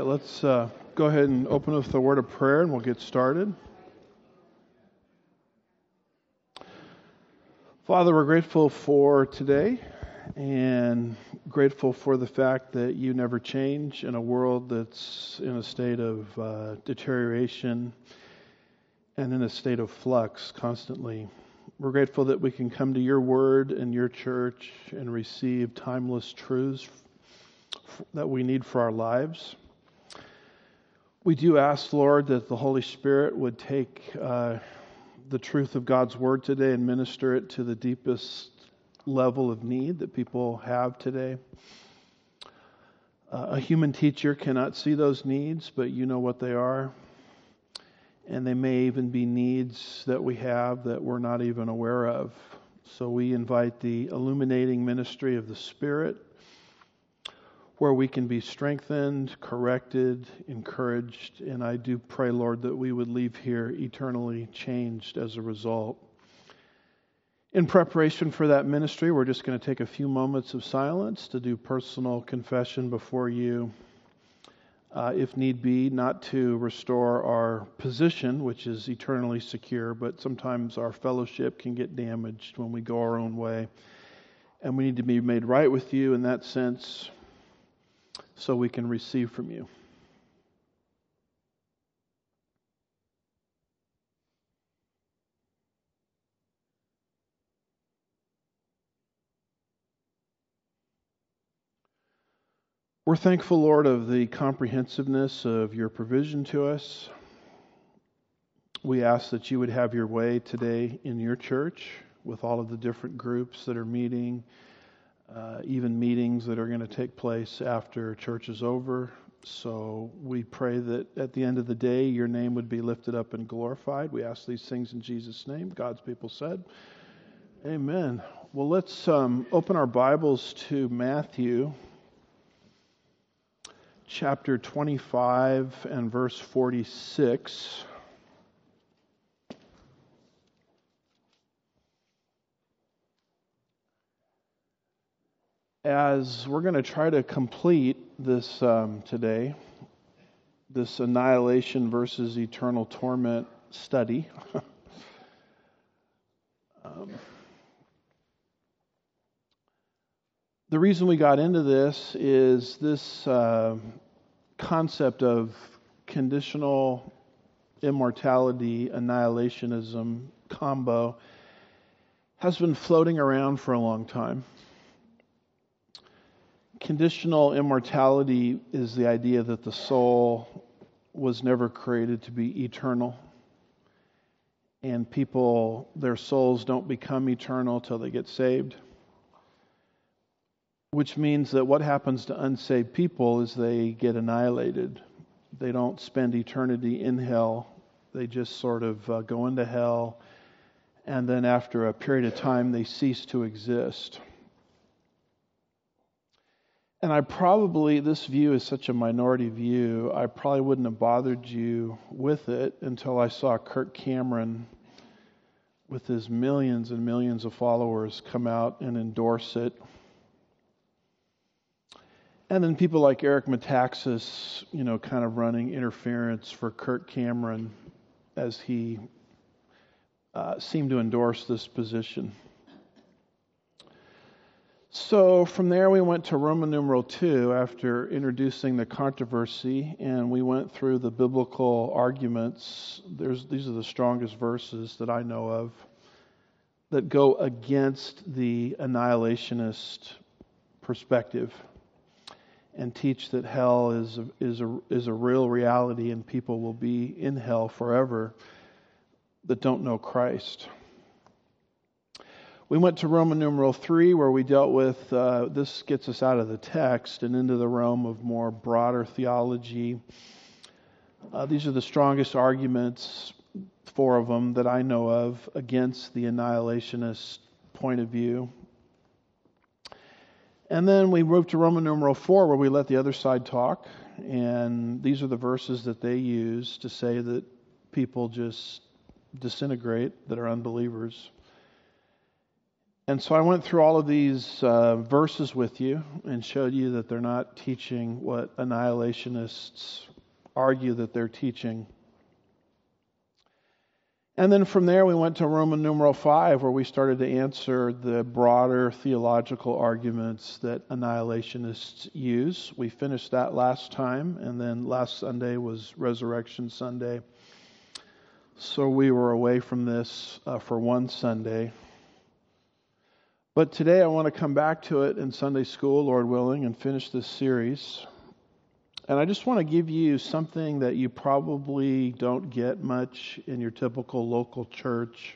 Let's go ahead and open with the word of prayer and we'll get started. Father, we're grateful for today and grateful for the fact that you never change in a world that's in a state of deterioration and in a state of flux constantly. We're grateful that we can come to your word and your church and receive timeless truths that we need for our lives. We do ask, Lord, that the Holy Spirit would take the truth of God's Word today and minister it to the deepest level of need that people have today. A human teacher cannot see those needs, but you know what they are. And they may even be needs that we have that we're not even aware of. So we invite the illuminating ministry of the Spirit, where we can be strengthened, corrected, encouraged, and I do pray, Lord, that we would leave here eternally changed as a result. In preparation for that ministry, we're just going to take a few moments of silence to do personal confession before you, if need be, not to restore our position, which is eternally secure, but sometimes our fellowship can get damaged when we go our own way, and we need to be made right with you in that sense, so we can receive from you. We're thankful, Lord, of the comprehensiveness of your provision to us. We ask that you would have your way today in your church with all of the different groups that are meeting, even meetings that are going to take place after church is over. So we pray that at the end of the day, your name would be lifted up and glorified. We ask these things in Jesus' name. God's people said, amen. Well, let's open our Bibles to Matthew chapter 25 and verse 46. As we're going to try to complete this today, this annihilation versus eternal torment study. The reason we got into this is this concept of conditional immortality, annihilationism combo has been floating around for a long time. Conditional immortality is the idea that the soul was never created to be eternal. And people, their souls don't become eternal till they get saved. Which means that what happens to unsaved people is they get annihilated. They don't spend eternity in hell. They just sort of go into hell. And then after a period of time, they cease to exist. And this view is such a minority view, I probably wouldn't have bothered you with it until I saw Kirk Cameron with his millions and millions of followers come out and endorse it. And then people like Eric Metaxas, kind of running interference for Kirk Cameron as he seemed to endorse this position. So from there we went to Roman numeral 2 after introducing the controversy, and we went through the biblical arguments. These are the strongest verses that I know of that go against the annihilationist perspective and teach that hell is a real reality and people will be in hell forever that don't know Christ. We went to Roman numeral 3 where we dealt with, this gets us out of the text and into the realm of more broader theology. These are the strongest arguments, 4 of them that I know of, against the annihilationist point of view. And then we moved to Roman numeral 4 where we let the other side talk. And these are the verses that they use to say that people just disintegrate, that are unbelievers. And so I went through all of these verses with you and showed you that they're not teaching what annihilationists argue that they're teaching. And then from there we went to Roman numeral 5, where we started to answer the broader theological arguments that annihilationists use. We finished that last time, and then last Sunday was Resurrection Sunday. So we were away from this for one Sunday. But today I want to come back to it in Sunday school, Lord willing, and finish this series. And I just want to give you something that you probably don't get much in your typical local church.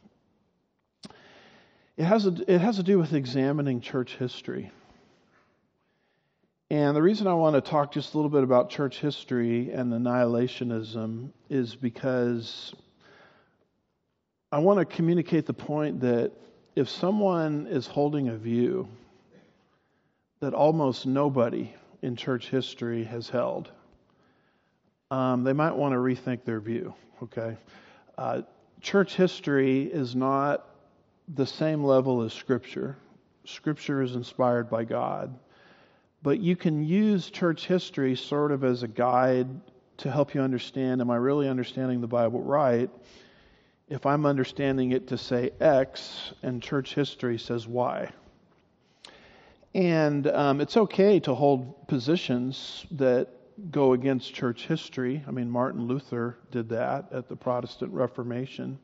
It has to do with examining church history. And the reason I want to talk just a little bit about church history and annihilationism is because I want to communicate the point that if someone is holding a view that almost nobody in church history has held, they might want to rethink their view, okay? Church history is not the same level as Scripture. Scripture is inspired by God. But you can use church history sort of as a guide to help you understand, am I really understanding the Bible right? If I'm understanding it to say X and church history says Y. And it's okay to hold positions that go against church history. I mean, Martin Luther did that at the Protestant Reformation.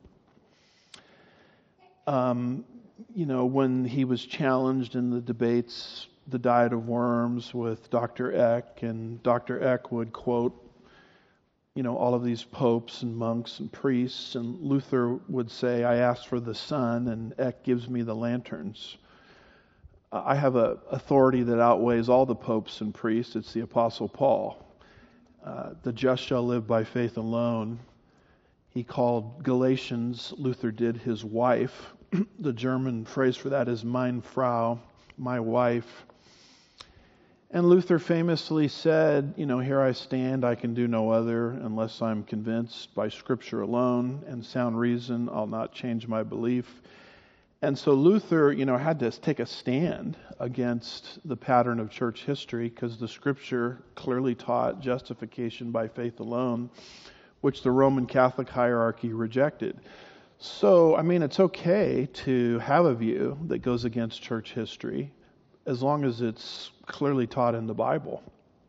When he was challenged in the debates, the Diet of Worms with Dr. Eck, and Dr. Eck would quote, all of these popes and monks and priests, and Luther would say, I asked for the sun, and Eck gives me the lanterns. I have an authority that outweighs all the popes and priests. It's the Apostle Paul. The just shall live by faith alone. He called Galatians, Luther did, his wife. The German phrase for that is meine Frau, my wife. And Luther famously said, here I stand, I can do no other unless I'm convinced by Scripture alone and sound reason, I'll not change my belief. And so Luther, had to take a stand against the pattern of church history because the Scripture clearly taught justification by faith alone, which the Roman Catholic hierarchy rejected. So, it's okay to have a view that goes against church history as long as it's clearly taught in the Bible.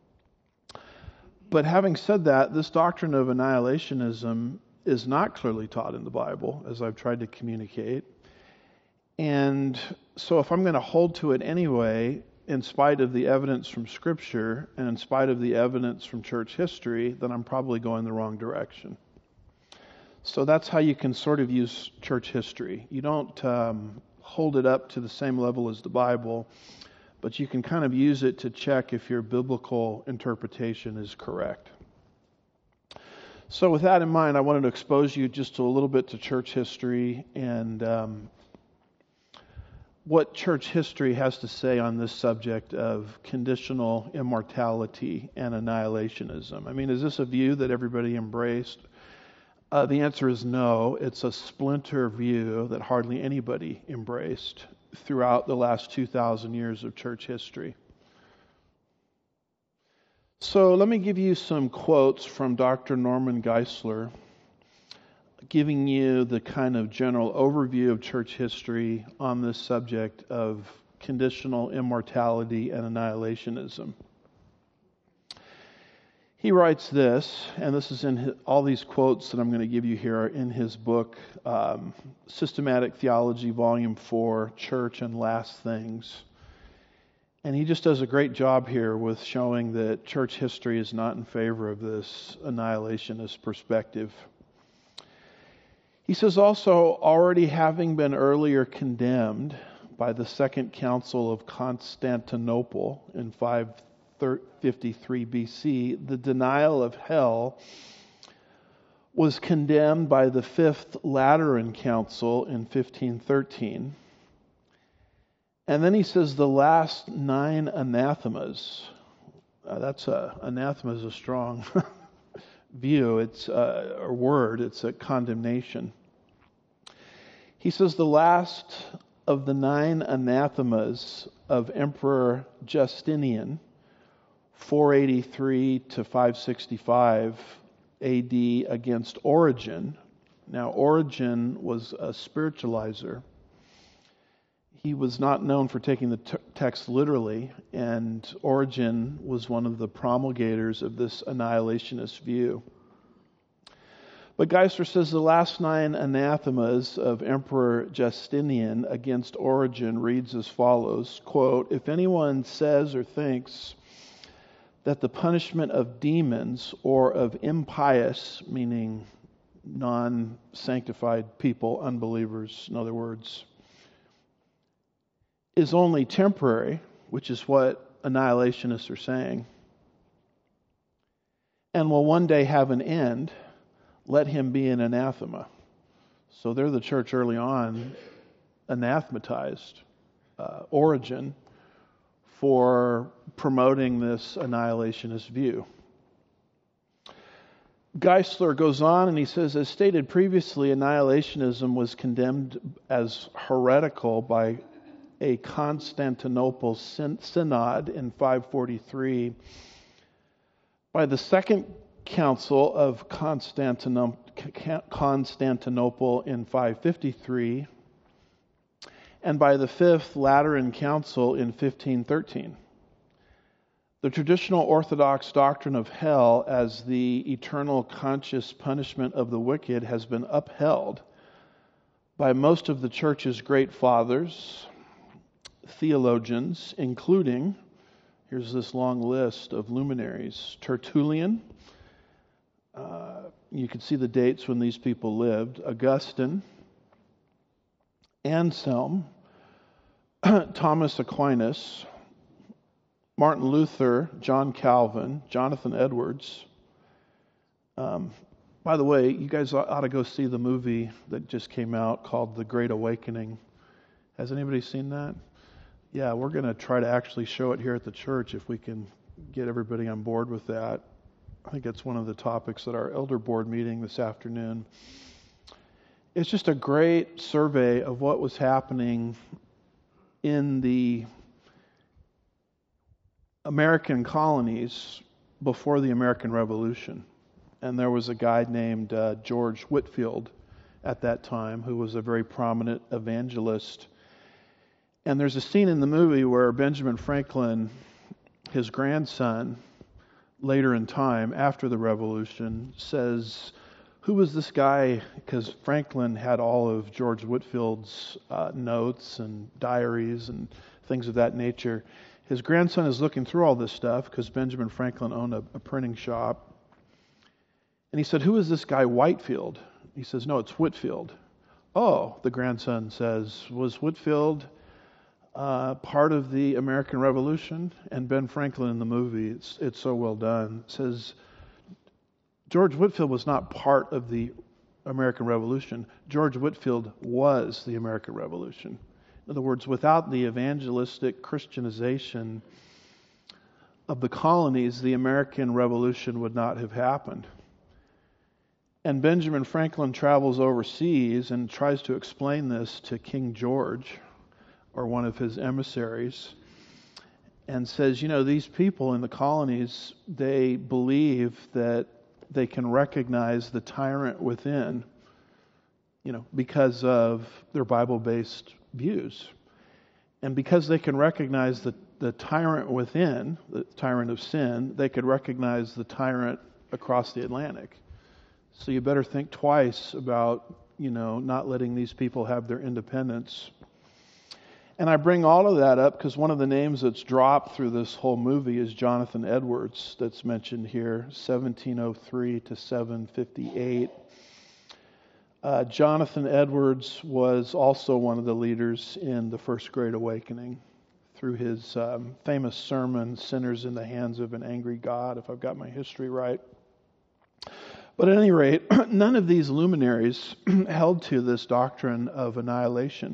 But having said that, this doctrine of annihilationism is not clearly taught in the Bible, as I've tried to communicate. And so if I'm going to hold to it anyway, in spite of the evidence from Scripture and in spite of the evidence from church history, then I'm probably going the wrong direction. So that's how you can sort of use church history. You don't hold it up to the same level as the Bible, but you can kind of use it to check if your biblical interpretation is correct. So with that in mind, I wanted to expose you just a little bit to church history and what church history has to say on this subject of conditional immortality and annihilationism. Is this a view that everybody embraced? The answer is no. It's a splinter view that hardly anybody embraced throughout the last 2,000 years of church history. So let me give you some quotes from Dr. Norman Geisler, giving you the kind of general overview of church history on this subject of conditional immortality and annihilationism. He writes this, and this is in all these quotes that I'm going to give you here are in his book, Systematic Theology, Volume 4, Church and Last Things. And he just does a great job here with showing that church history is not in favor of this annihilationist perspective. He says, also, already having been earlier condemned by the Second Council of Constantinople in 553 BC, the denial of hell was condemned by the Fifth Lateran Council in 1513. And then he says the last 9 anathemas. Anathema is a strong view. It's a word. It's a condemnation. He says the last of the 9 anathemas of Emperor Justinian, 483 to 565 AD, against Origen. Now, Origen was a spiritualizer. He was not known for taking the text literally, and Origen was one of the promulgators of this annihilationist view. But Geisler says the last 9 anathemas of Emperor Justinian against Origen reads as follows, quote, "If anyone says or thinks that the punishment of demons or of impious," meaning non-sanctified people, unbelievers, in other words, "is only temporary," which is what annihilationists are saying, "and will one day have an end, let him be an anathema." So they're the church early on anathematized Origen for promoting this annihilationist view. Geisler goes on and he says, as stated previously, annihilationism was condemned as heretical by a Constantinople synod in 543. By the Second Council of Constantinople in 553, and by the Fifth Lateran Council in 1513. The traditional Orthodox doctrine of hell as the eternal conscious punishment of the wicked has been upheld by most of the Church's great fathers, theologians, including, here's this long list of luminaries, Tertullian, you can see the dates when these people lived, Augustine, Anselm, Thomas Aquinas, Martin Luther, John Calvin, Jonathan Edwards. By the way, you guys ought to go see the movie that just came out called The Great Awakening. Has anybody seen that? Yeah, we're going to try to actually show it here at the church if we can get everybody on board with that. I think it's one of the topics at our elder board meeting this afternoon. It's just a great survey of what was happening in the American colonies before the American Revolution. And there was a guy named George Whitefield at that time who was a very prominent evangelist. And there's a scene in the movie where Benjamin Franklin, his grandson, later in time, after the Revolution, says, who was this guy? Because Franklin had all of George Whitefield's notes and diaries and things of that nature. His grandson is looking through all this stuff because Benjamin Franklin owned a printing shop. And he said, who is this guy Whitefield? He says, no, it's Whitefield. Oh, the grandson says, was Whitefield part of the American Revolution? And Ben Franklin in the movie, it's so well done, says, George Whitefield was not part of the American Revolution. George Whitefield was the American Revolution. In other words, without the evangelistic Christianization of the colonies, the American Revolution would not have happened. And Benjamin Franklin travels overseas and tries to explain this to King George, or one of his emissaries, and says, you know, these people in the colonies, they believe that they can recognize the tyrant within, you know, because of their Bible-based views. And because they can recognize the tyrant within, the tyrant of sin, they could recognize the tyrant across the Atlantic. So you better think twice about, you know, not letting these people have their independence. And I bring all of that up because one of the names that's dropped through this whole movie is Jonathan Edwards, that's mentioned here, 1703 to 758. Jonathan Edwards was also one of the leaders in the First Great Awakening through his famous sermon, Sinners in the Hands of an Angry God, if I've got my history right. But at any rate, none of these luminaries held to this doctrine of annihilation.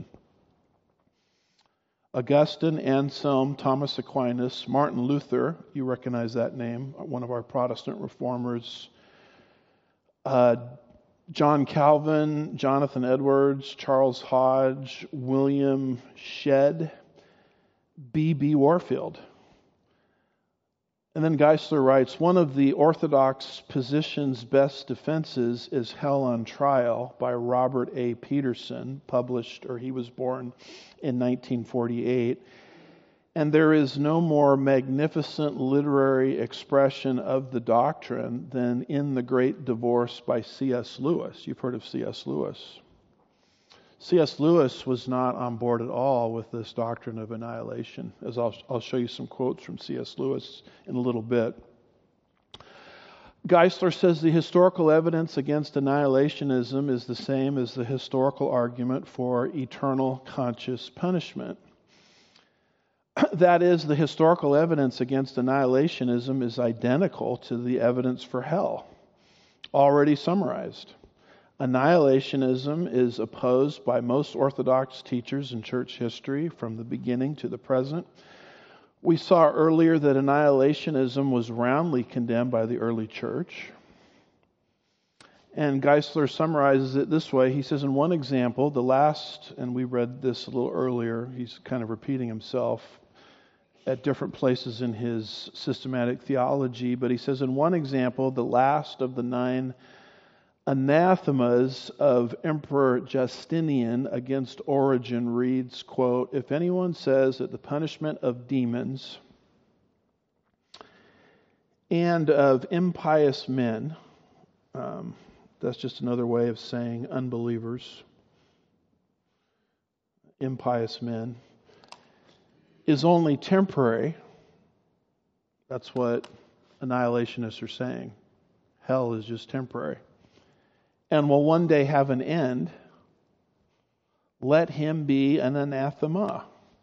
Augustine, Anselm, Thomas Aquinas, Martin Luther, you recognize that name, one of our Protestant reformers, John Calvin, Jonathan Edwards, Charles Hodge, William Shedd, B.B. Warfield. And then Geisler writes, one of the Orthodox position's best defenses is Hell on Trial by Robert A. Peterson, he was born in 1948. And there is no more magnificent literary expression of the doctrine than in The Great Divorce by C.S. Lewis. You've heard of C.S. Lewis. C.S. Lewis was not on board at all with this doctrine of annihilation, as I'll show you some quotes from C.S. Lewis in a little bit. Geisler says the historical evidence against annihilationism is the same as the historical argument for eternal conscious punishment. That is, the historical evidence against annihilationism is identical to the evidence for hell, already summarized. Annihilationism is opposed by most Orthodox teachers in church history from the beginning to the present. We saw earlier that annihilationism was roundly condemned by the early church. And Geisler summarizes it this way. He says, in one example, the last, and we read this a little earlier, he's kind of repeating himself at different places in his systematic theology, but he says, in one example, the last of the 9 anathemas of Emperor Justinian against Origen reads, quote, if anyone says that the punishment of demons and of impious men, that's just another way of saying unbelievers, impious men, is only temporary. That's what annihilationists are saying. Hell is just temporary. And will one day have an end. Let him be an anathema.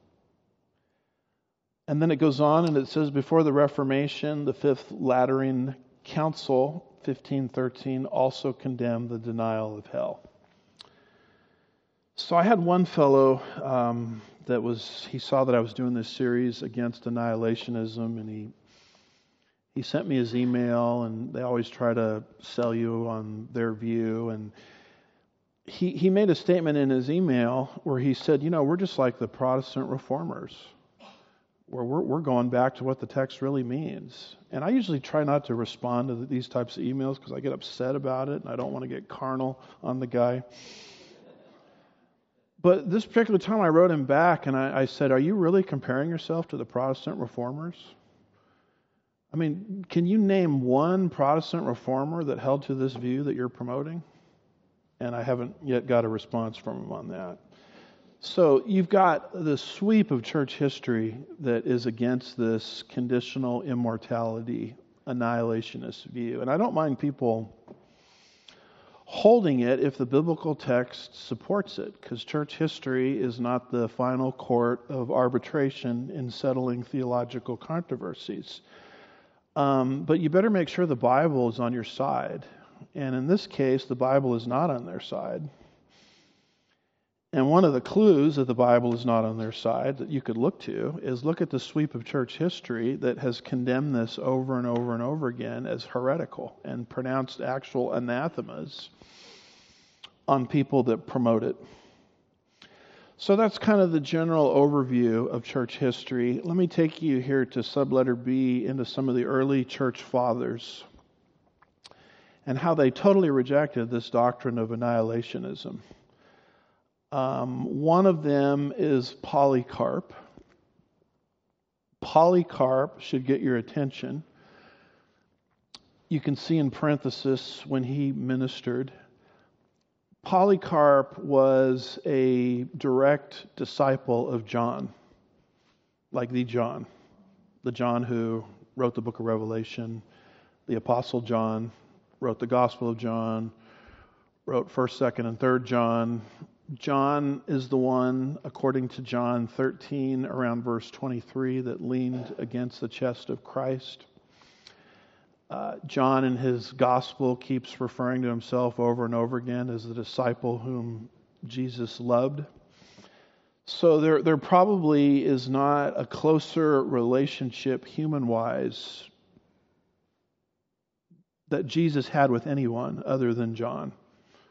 And then it goes on and it says, before the Reformation, the Fifth Lateran Council, 1513, also condemned the denial of hell. So I had one fellow he saw that I was doing this series against annihilationism, and he sent me his email, and they always try to sell you on their view. And he made a statement in his email where he said, we're just like the Protestant reformers, where we're going back to what the text really means. And I usually try not to respond to these types of emails because I get upset about it, and I don't want to get carnal on the guy. But this particular time I wrote him back and I said, are you really comparing yourself to the Protestant reformers? I mean, can you name one Protestant reformer that held to this view that you're promoting? And I haven't yet got a response from him on that. So you've got the sweep of church history that is against this conditional immortality, annihilationist view. And I don't mind people holding it if the biblical text supports it, because church history is not the final court of arbitration in settling theological controversies. But you better make sure the Bible is on your side. And in this case, the Bible is not on their side. And one of the clues that the Bible is not on their side that you could look to is look at the sweep of church history that has condemned this over and over and over again as heretical and pronounced actual anathemas on people that promote it. So that's kind of the general overview of church history. Let me take you here to subletter B into some of the early church fathers and how they totally rejected this doctrine of annihilationism. One of them is Polycarp. Polycarp should get your attention. You can see in parenthesis when he ministered. Polycarp was a direct disciple of John, like the John who wrote the book of Revelation, the Apostle John, wrote the Gospel of John, wrote 1st, 2nd, and 3rd John. John is the one, according to John 13, around verse 23, that leaned against the chest of Christ. John in his gospel keeps referring to himself over and over again as the disciple whom Jesus loved. So there probably is not a closer relationship human-wise that Jesus had with anyone other than John.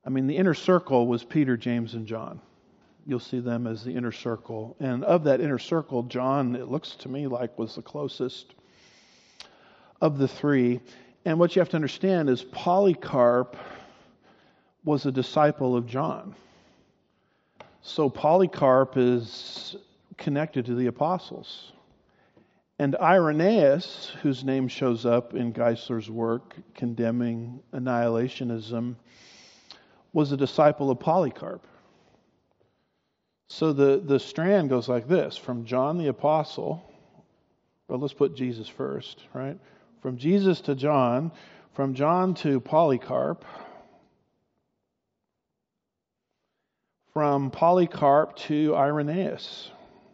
I mean, the inner circle was Peter, James, and John. You'll see them as the inner circle. And of that inner circle, John, it looks to me like, was the closest of the three. And what you have to understand is Polycarp was a disciple of John. So Polycarp is connected to the apostles. And Irenaeus, whose name shows up in Geisler's work condemning annihilationism, was a disciple of Polycarp. So the strand goes like this, from John the apostle, well, let's put Jesus first, right? From Jesus to John, from John to Polycarp, from Polycarp to Irenaeus.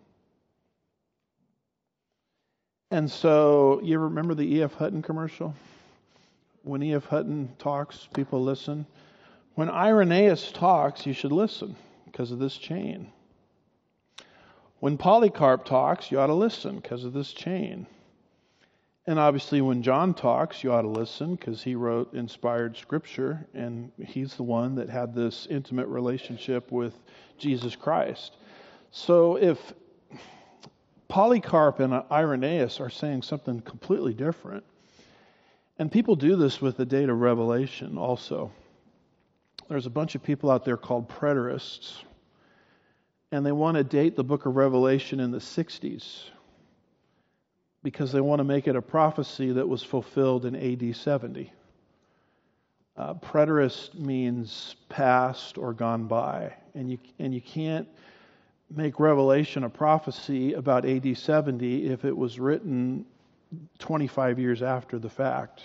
And so, you remember the E.F. Hutton commercial? When E.F. Hutton talks, people listen. When Irenaeus talks, you should listen because of this chain. When Polycarp talks, you ought to listen because of this chain. And obviously when John talks, you ought to listen because he wrote inspired scripture and he's the one that had this intimate relationship with Jesus Christ. So if Polycarp and Irenaeus are saying something completely different, and people do this with the date of Revelation also. There's a bunch of people out there called preterists, and they want to date the book of Revelation in the 60s because they want to make it a prophecy that was fulfilled in AD 70. Preterist means past or gone by, and you can't make Revelation a prophecy about AD 70 if it was written 25 years after the fact.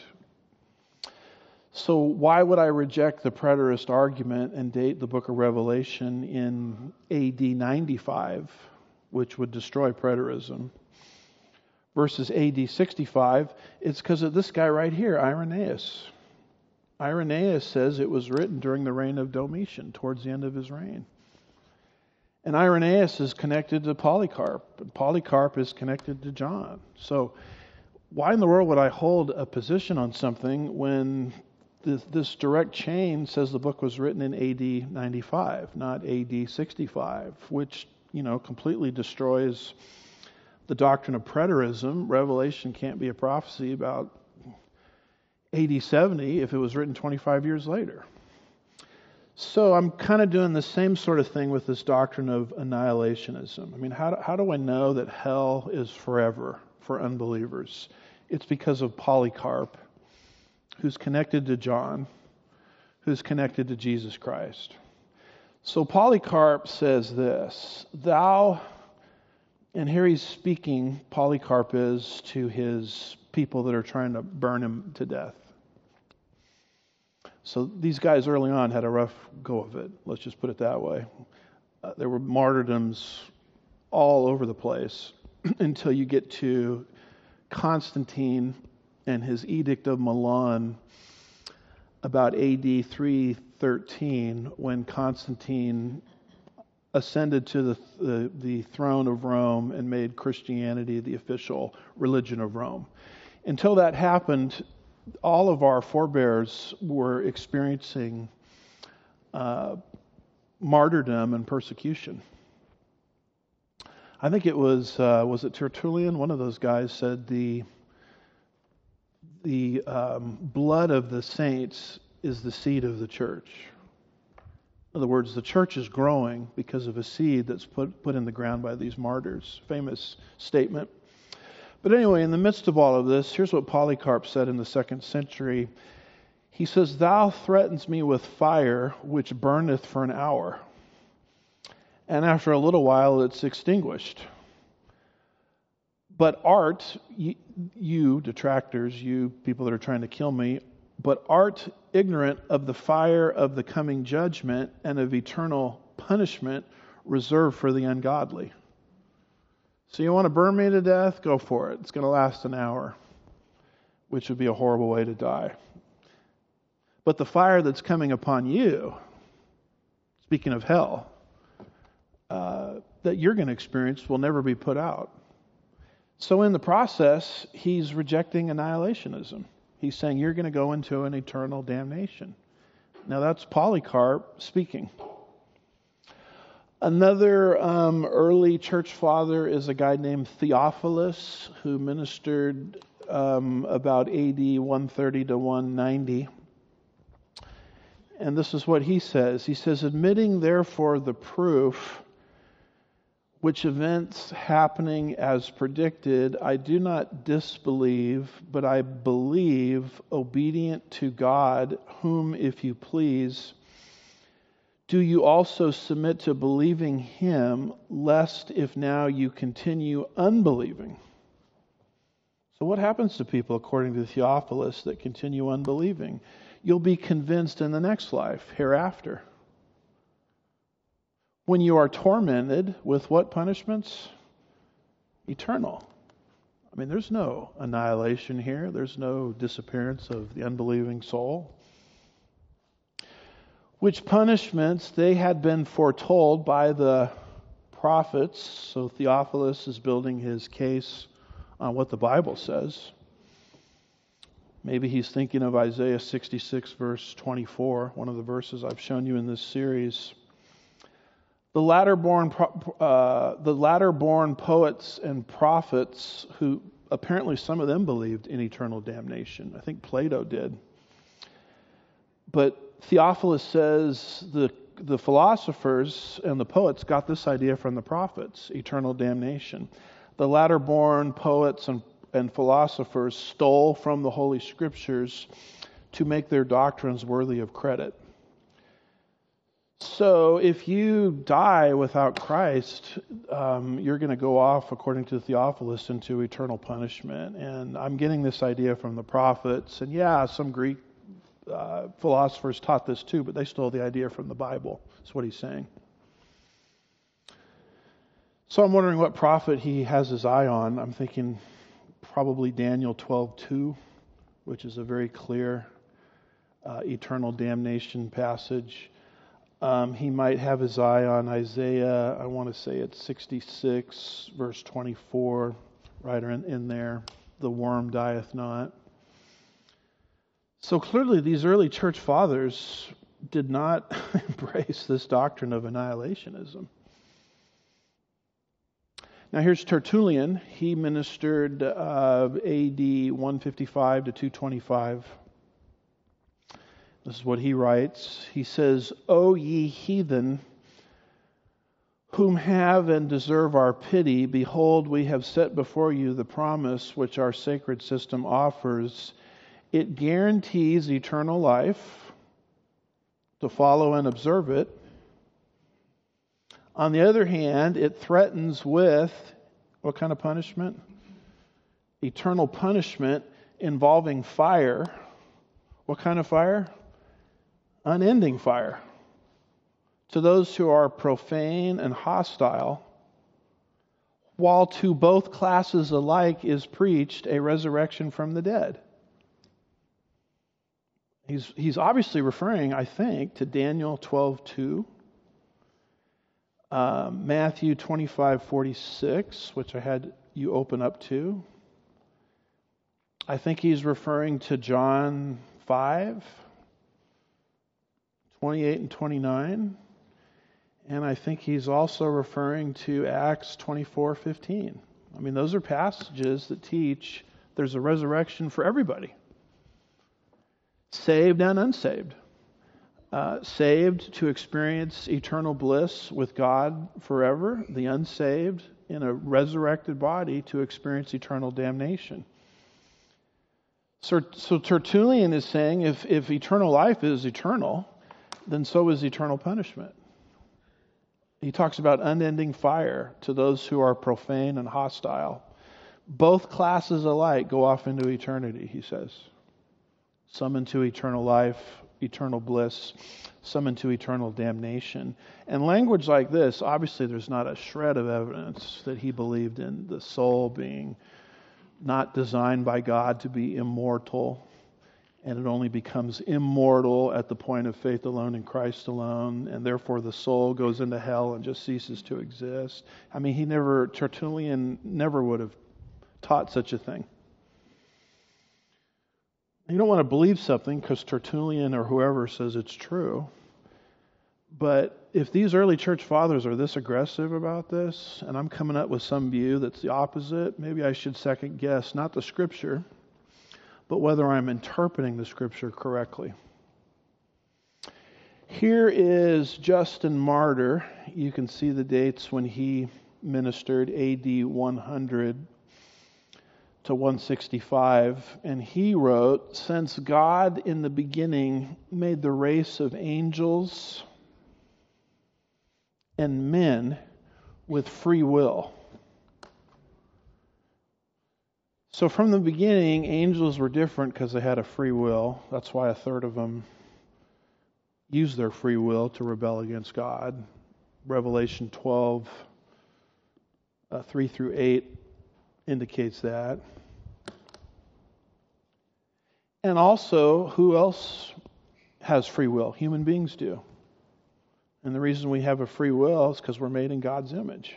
So why would I reject the preterist argument and date the book of Revelation in AD 95, which would destroy preterism, versus AD 65? It's because of this guy right here, Irenaeus. Irenaeus says it was written during the reign of Domitian, towards the end of his reign. And Irenaeus is connected to Polycarp, and Polycarp is connected to John. So why in the world would I hold a position on something when this direct chain says the book was written in AD 95, not AD 65, which, completely destroys the doctrine of preterism. Revelation can't be a prophecy about AD 70 if it was written 25 years later. So I'm kind of doing the same sort of thing with this doctrine of annihilationism. I mean, how do I know that hell is forever for unbelievers? It's because of Polycarp, who's connected to John, who's connected to Jesus Christ. So Polycarp says this, thou, and here he's speaking, Polycarp is, to his people that are trying to burn him to death. So these guys early on had a rough go of it. Let's just put it that way. There were martyrdoms all over the place until you get to Constantine and his Edict of Milan about AD 313, when Constantine ascended to the throne of Rome and made Christianity the official religion of Rome. Until that happened, all of our forebears were experiencing martyrdom and persecution. I think it was it Tertullian? One of those guys said the blood of the saints is the seed of the church. In other words, the church is growing because of a seed that's put in the ground by these martyrs. Famous statement. But anyway, in the midst of all of this, here's what Polycarp said in the 2nd century. He says, thou threatens me with fire which burneth for an hour, and after a little while it's extinguished. But art, you detractors, you people that are trying to kill me, but art ignorant of the fire of the coming judgment and of eternal punishment reserved for the ungodly. So you want to burn me to death? Go for it. It's going to last an hour, which would be a horrible way to die. But the fire that's coming upon you, speaking of hell, that you're going to experience will never be put out. So in the process, he's rejecting annihilationism. He's saying you're going to go into an eternal damnation. Now that's Polycarp speaking. Another early church father is a guy named Theophilus, who ministered about AD 130 to 190. And this is what he says. He says, admitting therefore the proof, which events happening as predicted, I do not disbelieve, but I believe, obedient to God, whom, if you please, do you also submit to believing him, lest if now you continue unbelieving. So what happens to people, according to Theophilus, that continue unbelieving? You'll be convinced in the next life, hereafter. When you are tormented with what punishments? Eternal. I mean, there's no annihilation here. There's no disappearance of the unbelieving soul. Which punishments they had been foretold by the prophets. So Theophilus is building his case on what the Bible says. Maybe he's thinking of Isaiah 66, verse 24, one of the verses I've shown you in this series. The latter-born poets and prophets, who apparently some of them believed in eternal damnation. I think Plato did. But Theophilus says the philosophers and the poets got this idea from the prophets, eternal damnation. The latter-born poets and philosophers stole from the Holy Scriptures to make their doctrines worthy of credit. So if you die without Christ, you're going to go off, according to Theophilus, into eternal punishment. And I'm getting this idea from the prophets. And yeah, some Greek philosophers taught this too, but they stole the idea from the Bible. That's what he's saying. So I'm wondering what prophet he has his eye on. I'm thinking probably Daniel 12:2, which is a very clear eternal damnation passage. He might have his eye on Isaiah, I want to say it's 66, verse 24, right in there. The worm dieth not. So clearly these early church fathers did not embrace this doctrine of annihilationism. Now here's Tertullian. He ministered AD 155 to 225. This is what he writes. He says, O ye heathen, whom have and deserve our pity, behold, we have set before you the promise which our sacred system offers. It guarantees eternal life, to follow and observe it. On the other hand, it threatens with, what kind of punishment? Eternal punishment involving fire. What kind of fire? Unending fire. To those who are profane and hostile, while to both classes alike is preached a resurrection from the dead. He's obviously referring, I think, to Daniel 12:2, Matthew 25:46, which I had you open up to. I think he's referring to John 5:28 and 29. And I think he's also referring to Acts 24:15. I mean, those are passages that teach there's a resurrection for everybody. Saved and unsaved. Saved to experience eternal bliss with God forever. The unsaved in a resurrected body to experience eternal damnation. So Tertullian is saying if eternal life is eternal, then so is eternal punishment. He talks about unending fire to those who are profane and hostile. Both classes alike go off into eternity, he says. Some into eternal life, eternal bliss, some into eternal damnation. And language like this, obviously there's not a shred of evidence that he believed in the soul being not designed by God to be immortal, and it only becomes immortal at the point of faith alone in Christ alone, and therefore the soul goes into hell and just ceases to exist. I mean, Tertullian never would have taught such a thing. You don't want to believe something because Tertullian or whoever says it's true. But if these early church fathers are this aggressive about this, and I'm coming up with some view that's the opposite, maybe I should second guess not the Scripture, but whether I'm interpreting the Scripture correctly. Here is Justin Martyr. You can see the dates when he ministered, AD 100 to 165, and he wrote, "Since God in the beginning made the race of angels and men with free will." So from the beginning, angels were different because they had a free will. That's why a third of them used their free will to rebel against God. Revelation 12, 3 through 8 indicates that. And also, who else has free will? Human beings do. And the reason we have a free will is because we're made in God's image.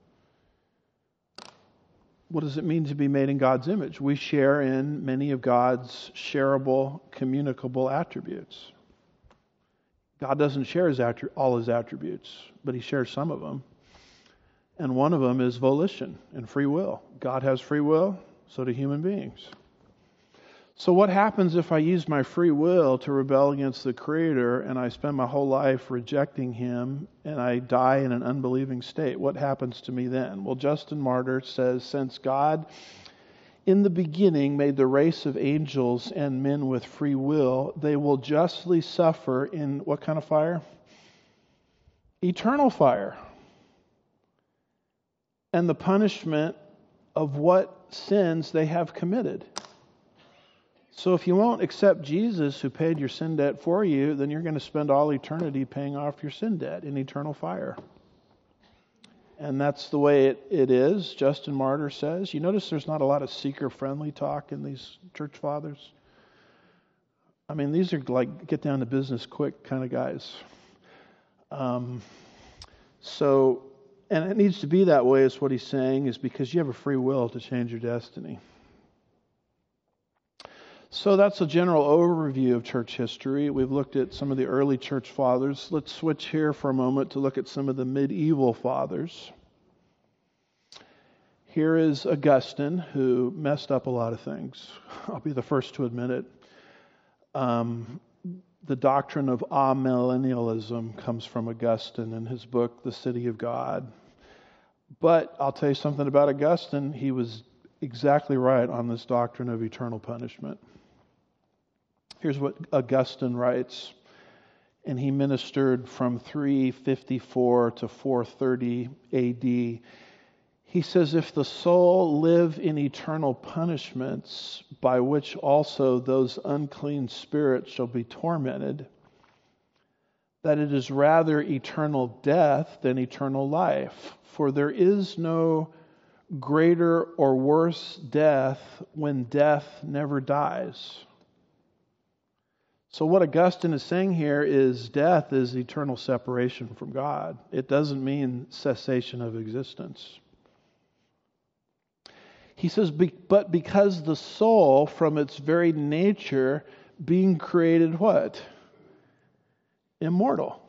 What does it mean to be made in God's image? We share in many of God's shareable, communicable attributes. God doesn't share all His attributes, but He shares some of them. And one of them is volition and free will. God has free will, so do human beings. So what happens if I use my free will to rebel against the Creator and I spend my whole life rejecting Him and I die in an unbelieving state? What happens to me then? Well, Justin Martyr says, since God in the beginning made the race of angels and men with free will, they will justly suffer in what kind of fire? Eternal fire. And the punishment of what sins they have committed. So if you won't accept Jesus who paid your sin debt for you, then you're going to spend all eternity paying off your sin debt in eternal fire. And that's the way it is, Justin Martyr says. You notice there's not a lot of seeker-friendly talk in these church fathers. I mean, these are like get down to business quick kind of guys. And it needs to be that way, is what he's saying, is because you have a free will to change your destiny. So that's a general overview of church history. We've looked at some of the early church fathers. Let's switch here for a moment to look at some of the medieval fathers. Here is Augustine, who messed up a lot of things. I'll be the first to admit it. The doctrine of amillennialism comes from Augustine in his book, The City of God. But I'll tell you something about Augustine. He was exactly right on this doctrine of eternal punishment. Here's what Augustine writes, and he ministered from 354 to 430 AD. He says, if the soul live in eternal punishments, by which also those unclean spirits shall be tormented, that it is rather eternal death than eternal life. For there is no greater or worse death when death never dies. So what Augustine is saying here is death is eternal separation from God. It doesn't mean cessation of existence. He says, but because the soul, from its very nature, being created what? Immortal.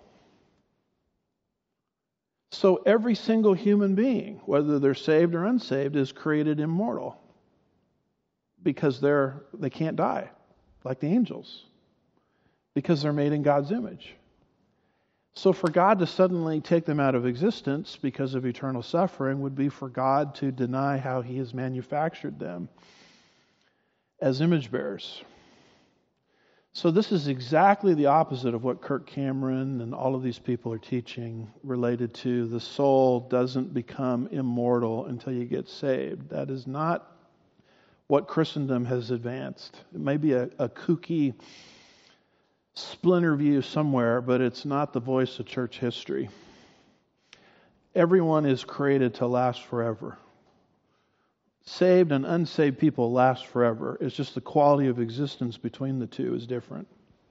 So every single human being, whether they're saved or unsaved, is created immortal. Because they can't die, like the angels. Because they're made in God's image. So for God to suddenly take them out of existence because of eternal suffering would be for God to deny how He has manufactured them as image bearers. So this is exactly the opposite of what Kirk Cameron and all of these people are teaching related to the soul doesn't become immortal until you get saved. That is not what Christendom has advanced. It may be a kooky splinter view somewhere, but it's not the voice of church history. Everyone is created to last forever. Saved and unsaved people last forever. It's just the quality of existence between the two is different.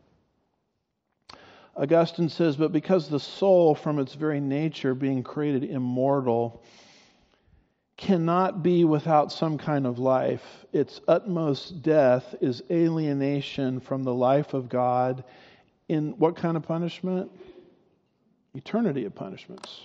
Augustine says, but because the soul from its very nature being created immortal cannot be without some kind of life. Its utmost death is alienation from the life of God in what kind of punishment? Eternity of punishments.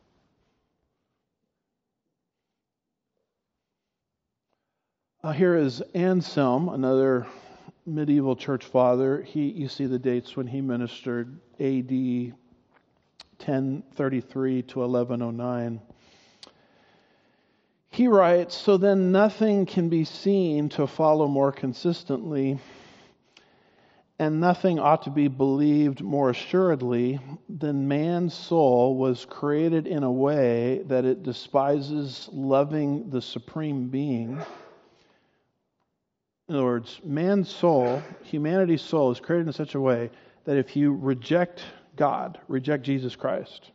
Here is Anselm, another medieval church father. You see the dates when he ministered, AD 1033 to 1109. He writes, "So then nothing can be seen to follow more consistently, and nothing ought to be believed more assuredly than man's soul was created in a way that it despises loving the Supreme Being." In other words, man's soul, humanity's soul, is created in such a way that if you reject God, reject Jesus Christ,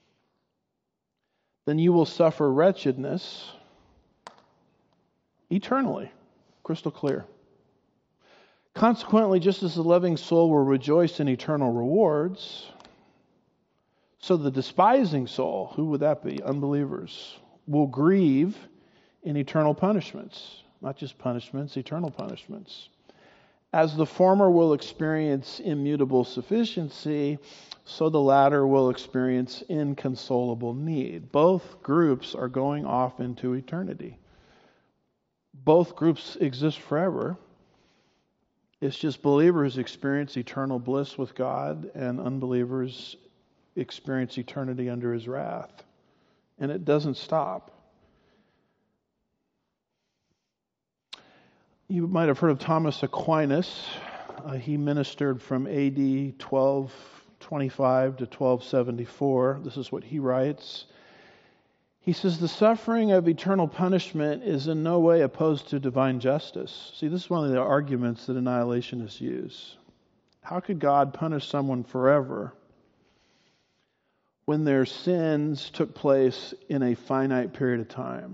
then you will suffer wretchedness eternally. Crystal clear. Consequently, just as the loving soul will rejoice in eternal rewards, so the despising soul, who would that be? Unbelievers, will grieve in eternal punishments. Not just punishments, eternal punishments. As the former will experience immutable sufficiency, so the latter will experience inconsolable need. Both groups are going off into eternity. Both groups exist forever. It's just believers experience eternal bliss with God, and unbelievers experience eternity under His wrath. And it doesn't stop. You might have heard of Thomas Aquinas. He ministered from AD 1225 to 1274. This is what he writes. He says, "The suffering of eternal punishment is in no way opposed to divine justice." See, this is one of the arguments that annihilationists use. How could God punish someone forever when their sins took place in a finite period of time?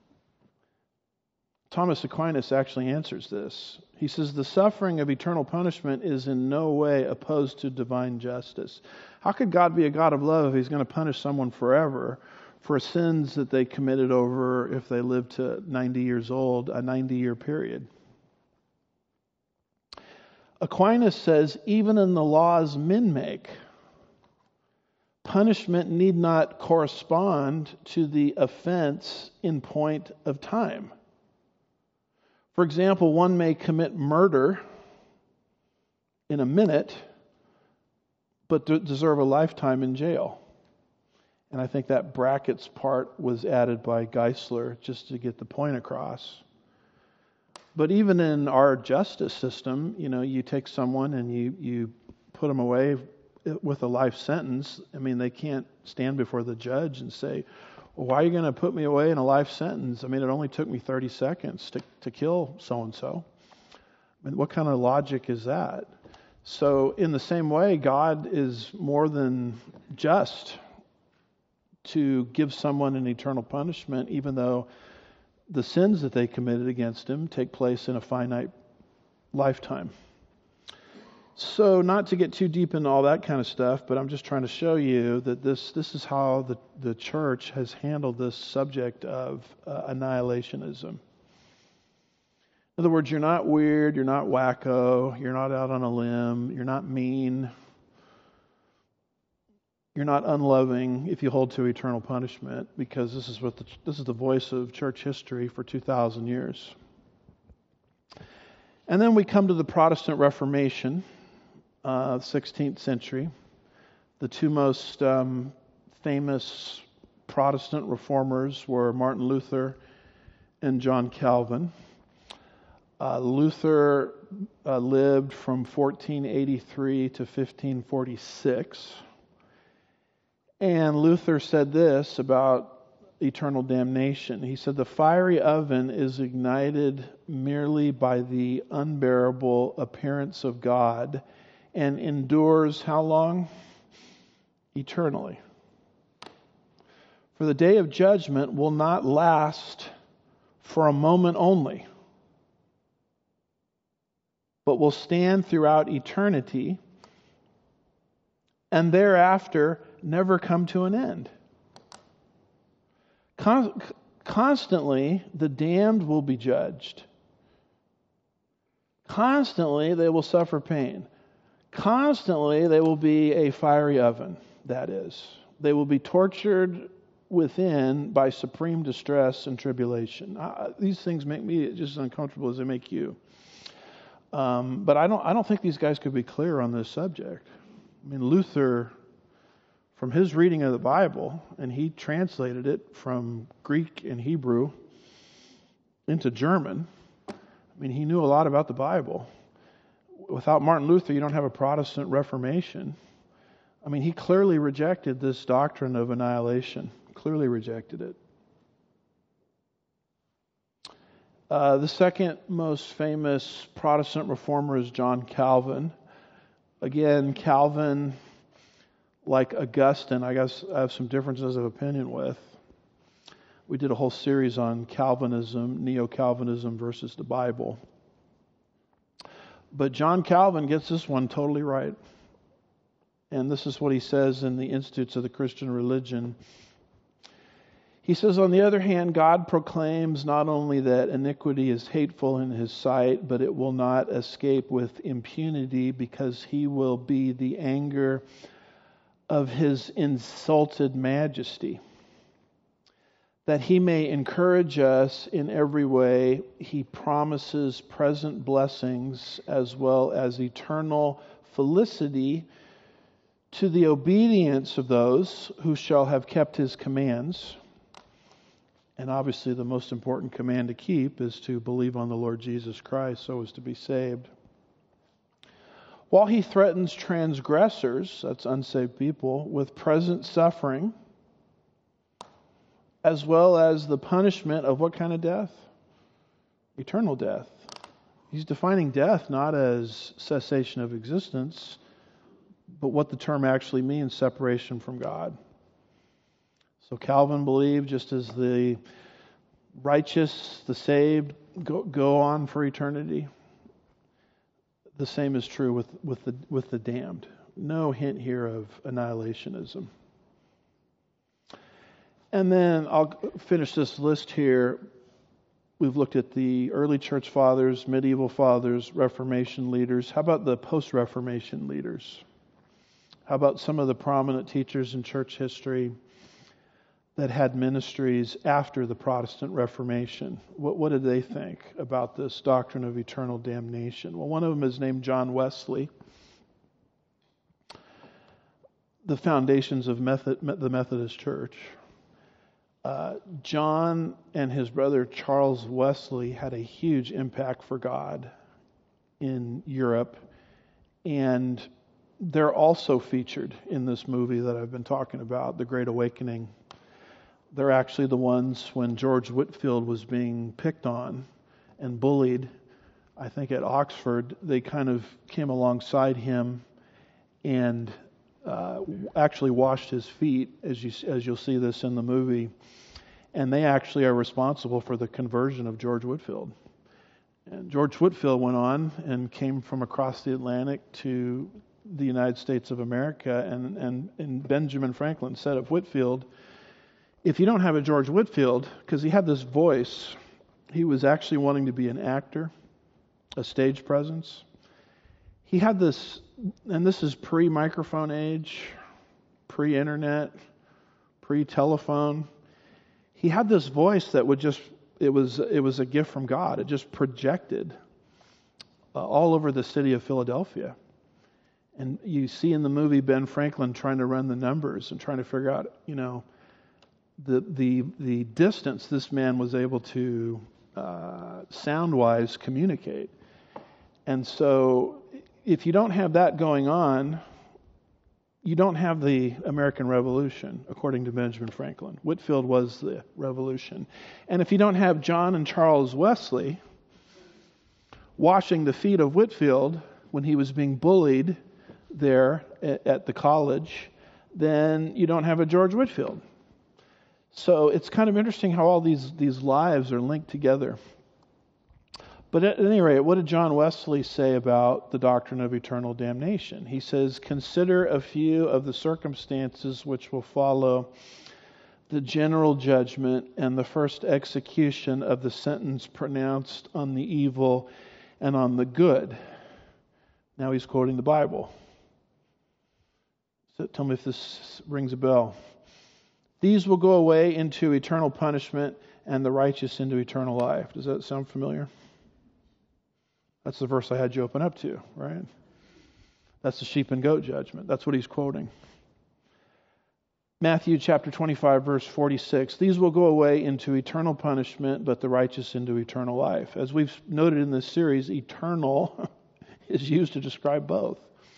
Thomas Aquinas actually answers this. He says, "The suffering of eternal punishment is in no way opposed to divine justice." How could God be a God of love if He's going to punish someone forever for sins that they committed over, if they lived to 90 years old, a 90-year period? Aquinas says, even in the laws men make, punishment need not correspond to the offense in point of time. For example, one may commit murder in a minute, but deserve a lifetime in jail. And I think that brackets part was added by Geisler just to get the point across. But even in our justice system, you take someone and you put them away with a life sentence. I mean, they can't stand before the judge and say, "Well, why are you going to put me away in a life sentence? I mean, it only took me 30 seconds to kill so-and-so." I mean, what kind of logic is that? So in the same way, God is more than just to give someone an eternal punishment, even though the sins that they committed against Him take place in a finite lifetime. So not to get too deep into all that kind of stuff, but I'm just trying to show you that this is how the church has handled this subject of annihilationism. In other words, you're not weird, you're not wacko, you're not out on a limb, you're not mean, you're not unloving if you hold to eternal punishment, because this is the voice of church history for 2,000 years. And then we come to the Protestant Reformation. 16th century. The two most famous Protestant reformers were Martin Luther and John Calvin. Luther lived from 1483 to 1546. And Luther said this about eternal damnation. He said, "The fiery oven is ignited merely by the unbearable appearance of God, and endures how long? Eternally. For the day of judgment will not last for a moment only, but will stand throughout eternity, and thereafter never come to an end." Constantly, the damned will be judged. Constantly, they will suffer pain. Constantly, they will be a fiery oven, that is. They will be tortured within by supreme distress and tribulation. These things make me just as uncomfortable as they make you. But I don't think these guys could be clear on this subject. I mean, Luther, from his reading of the Bible, and he translated it from Greek and Hebrew into German. I mean, he knew a lot about the Bible. Without Martin Luther, you don't have a Protestant Reformation. I mean, he clearly rejected this doctrine of annihilation. Clearly rejected it. The second most famous Protestant reformer is John Calvin. Again, Calvin, like Augustine, I guess I have some differences of opinion with. We did a whole series on Calvinism, Neo-Calvinism versus the Bible. But John Calvin gets this one totally right. And this is what he says in the Institutes of the Christian Religion. He says, on the other hand, God proclaims not only that iniquity is hateful in His sight, but it will not escape with impunity, because He will be the anger of His insulted majesty. That He may encourage us in every way, He promises present blessings as well as eternal felicity to the obedience of those who shall have kept His commands. And obviously the most important command to keep is to believe on the Lord Jesus Christ so as to be saved. While He threatens transgressors, that's unsaved people, with present suffering, as well as the punishment of what kind of death? Eternal death. He's defining death not as cessation of existence, but what the term actually means, separation from God. So Calvin believed just as the righteous, the saved, go on for eternity, the same is true with the damned. No hint here of annihilationism. And then I'll finish this list here. We've looked at the early church fathers, medieval fathers, Reformation leaders. How about the post-Reformation leaders? How about some of the prominent teachers in church history that had ministries after the Protestant Reformation? What did they think about this doctrine of eternal damnation? Well, one of them is named John Wesley. The foundations of the Methodist Church. John and his brother Charles Wesley had a huge impact for God in Europe, and they're also featured in this movie that I've been talking about, The Great Awakening. They're actually the ones when George Whitefield was being picked on and bullied, I think at Oxford, they kind of came alongside him and actually washed his feet, as you'll see this in the movie. And they actually are responsible for the conversion of George Whitefield. And George Whitefield went on and came from across the Atlantic to the United States of America. And Benjamin Franklin said of Whitefield, if you don't have a George Whitefield, because he had this voice, he was actually wanting to be an actor, a stage presence. He had this, and this is pre-microphone age, pre-internet, pre-telephone. He had this voice that would just, it was a gift from God. It just projected all over the city of Philadelphia. And you see in the movie Ben Franklin trying to run the numbers and trying to figure out, the distance this man was able to sound-wise communicate. And so if you don't have that going on, you don't have the American Revolution, according to Benjamin Franklin. Whitefield was the revolution. And if you don't have John and Charles Wesley washing the feet of Whitefield when he was being bullied there at the college, then you don't have a George Whitefield. So it's kind of interesting how all these lives are linked together. But at any rate, what did John Wesley say about the doctrine of eternal damnation? He says, consider a few of the circumstances which will follow the general judgment and the first execution of the sentence pronounced on the evil and on the good. Now he's quoting the Bible. So tell me if this rings a bell. These will go away into eternal punishment, and the righteous into eternal life. Does that sound familiar? That's the verse I had you open up to, right? That's the sheep and goat judgment. That's what he's quoting. Matthew chapter 25, verse 46. These will go away into eternal punishment, but the righteous into eternal life. As we've noted in this series, eternal is used to describe both.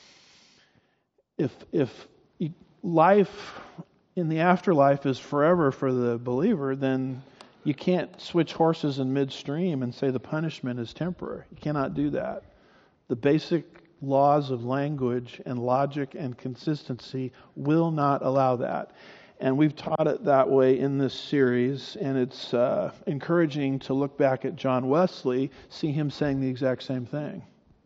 If life in the afterlife is forever for the believer, then you can't switch horses in midstream and say the punishment is temporary. You cannot do that. The basic laws of language and logic and consistency will not allow that. And we've taught it that way in this series, and it's encouraging to look back at John Wesley, see him saying the exact same thing.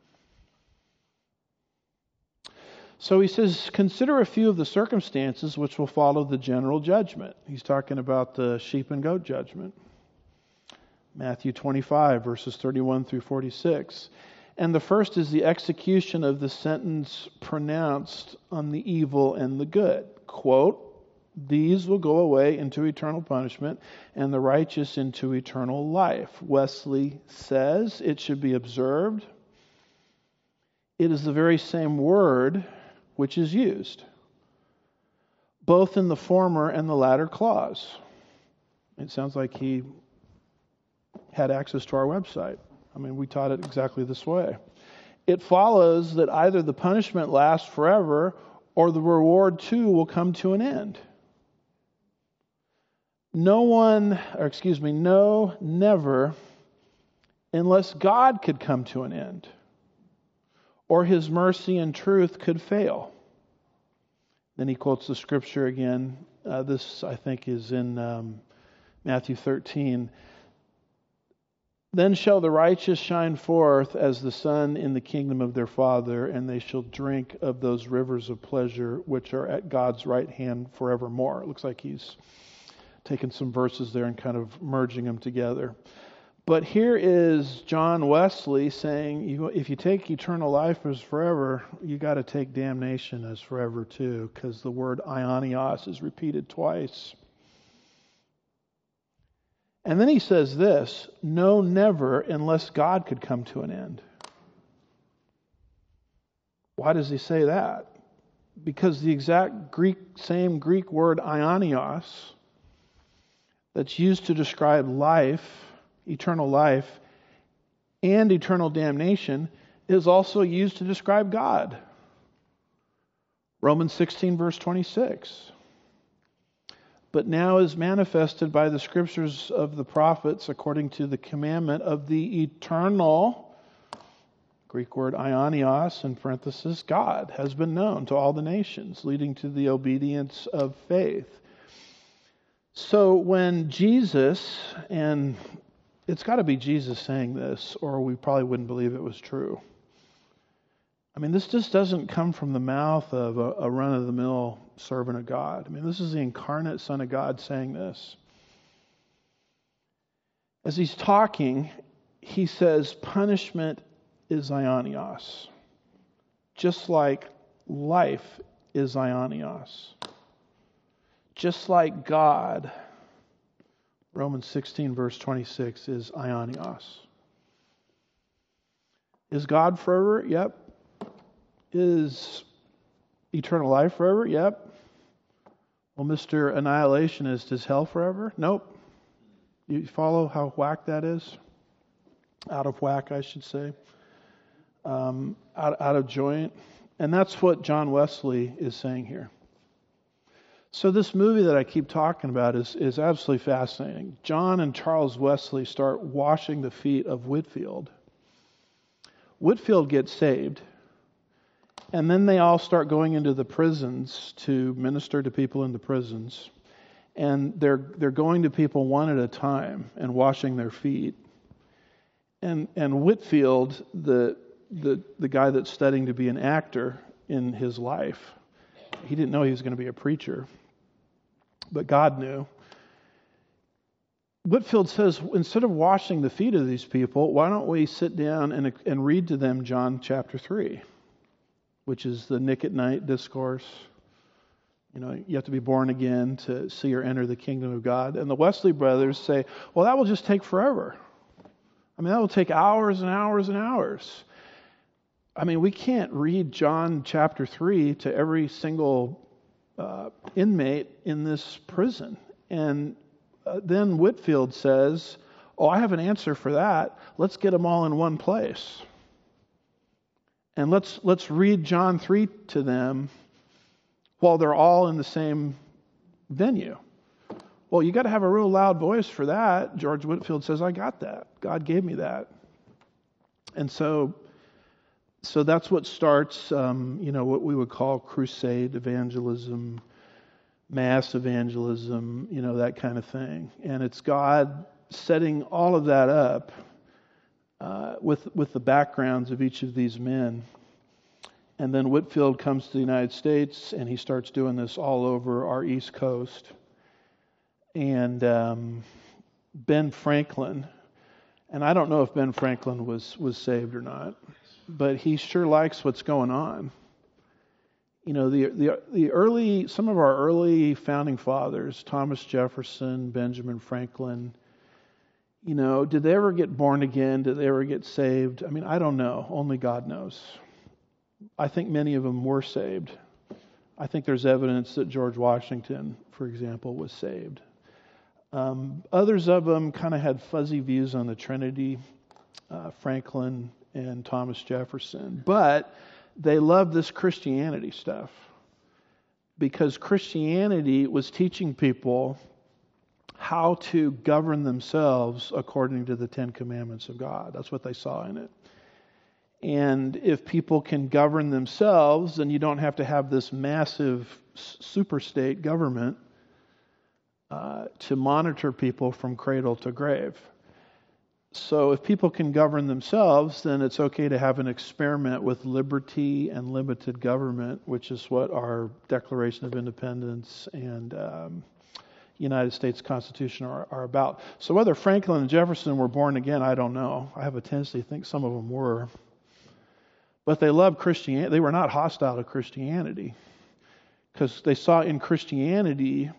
So he says, consider a few of the circumstances which will follow the general judgment. He's talking about the sheep and goat judgment. Matthew 25, verses 31 through 46. And the first is the execution of the sentence pronounced on the evil and the good. Quote, these will go away into eternal punishment, and the righteous into eternal life. Wesley says it should be observed. It is the very same word which is used, both in the former and the latter clause. It sounds like he had access to our website. I mean, we taught it exactly this way. It follows that either the punishment lasts forever or the reward too will come to an end. No, never, unless God could come to an end, or His mercy and truth could fail. Then he quotes the scripture again. This, I think, is in Matthew 13. Then shall the righteous shine forth as the sun in the kingdom of their Father, and they shall drink of those rivers of pleasure which are at God's right hand forevermore. It looks like he's taken some verses there and kind of merging them together. But here is John Wesley saying, if you take eternal life as forever, you got to take damnation as forever too, because the word aionios is repeated twice. And then he says this, no, never, unless God could come to an end. Why does he say that? Because the exact same Greek word aionios that's used to describe life, eternal life, and eternal damnation is also used to describe God. Romans 16, verse 26. But now is manifested by the scriptures of the prophets according to the commandment of the eternal, Greek word aionios, in parenthesis, God, has been known to all the nations, leading to the obedience of faith. So when Jesus, and it's got to be Jesus saying this, or we probably wouldn't believe it was true. I mean, this just doesn't come from the mouth of a run-of-the-mill servant of God. I mean, this is the incarnate Son of God saying this. As he's talking, he says, punishment is aionios, just like life is aionios. Just like God, Romans 16, verse 26, is aionios. Is God forever? Yep. Is eternal life forever? Yep. Well, Mr. Annihilationist, is hell forever? Nope. You follow how whack that is? Out of whack, I should say. Out of joint. And that's what John Wesley is saying here. So this movie that I keep talking about is absolutely fascinating. John and Charles Wesley start washing the feet of Whitefield. Whitefield gets saved. And then they all start going into the prisons to minister to people in the prisons. And they're going to people one at a time and washing their feet. And Whitefield, the guy that's studying to be an actor in his life, he didn't know he was going to be a preacher. But God knew. Whitefield says, instead of washing the feet of these people, why don't we sit down and read to them John chapter 3, which is the Nick at Night discourse. You have to be born again to see or enter the kingdom of God. And the Wesley brothers say, well, that will just take forever. That will take hours and hours and hours. We can't read John chapter 3 to every single inmate in this prison. And then Whitefield says, I have an answer for that. Let's get them all in one place. And let's read John 3 to them while they're all in the same venue. Well, you got to have a real loud voice for that. George Whitefield says, I got that. God gave me that. And so that's what starts, what we would call crusade evangelism, mass evangelism, that kind of thing. And it's God setting all of that up with the backgrounds of each of these men. And then Whitefield comes to the United States, and he starts doing this all over our East Coast. And Ben Franklin, and I don't know if Ben Franklin was saved or not, but he sure likes what's going on. Some of our early founding fathers, Thomas Jefferson, Benjamin Franklin, did they ever get born again? Did they ever get saved? I don't know. Only God knows. I think many of them were saved. I think there's evidence that George Washington, for example, was saved. Others of them kind of had fuzzy views on the Trinity, Franklin and Thomas Jefferson. But they loved this Christianity stuff because Christianity was teaching people how to govern themselves according to the Ten Commandments of God. That's what they saw in it. And if people can govern themselves, then you don't have to have this massive superstate government to monitor people from cradle to grave. So if people can govern themselves, then it's okay to have an experiment with liberty and limited government, which is what our Declaration of Independence and United States Constitution are about. So whether Franklin and Jefferson were born again, I don't know. I have a tendency to think some of them were. But they loved Christianity. They were not hostile to Christianity because they saw in Christianity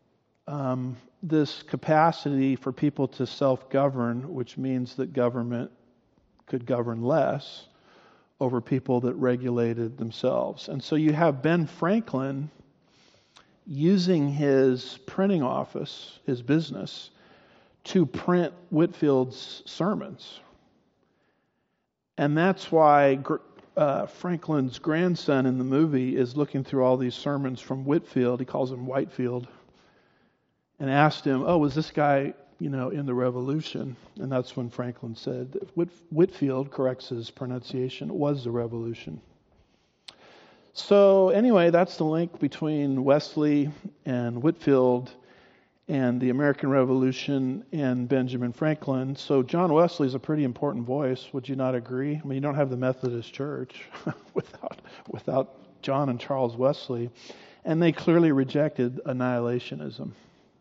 this capacity for people to self-govern, which means that government could govern less over people that regulated themselves. And so you have Ben Franklin using his printing office, his business, to print Whitefield's sermons. And that's why Franklin's grandson in the movie is looking through all these sermons from Whitefield. He calls him Whitefield. And asked him, was this guy, in the Revolution? And that's when Franklin said that Whitefield, corrects his pronunciation, was the Revolution. So anyway, that's the link between Wesley and Whitefield and the American Revolution and Benjamin Franklin. So John Wesley is a pretty important voice. Would you not agree? You don't have the Methodist Church without John and Charles Wesley. And they clearly rejected annihilationism.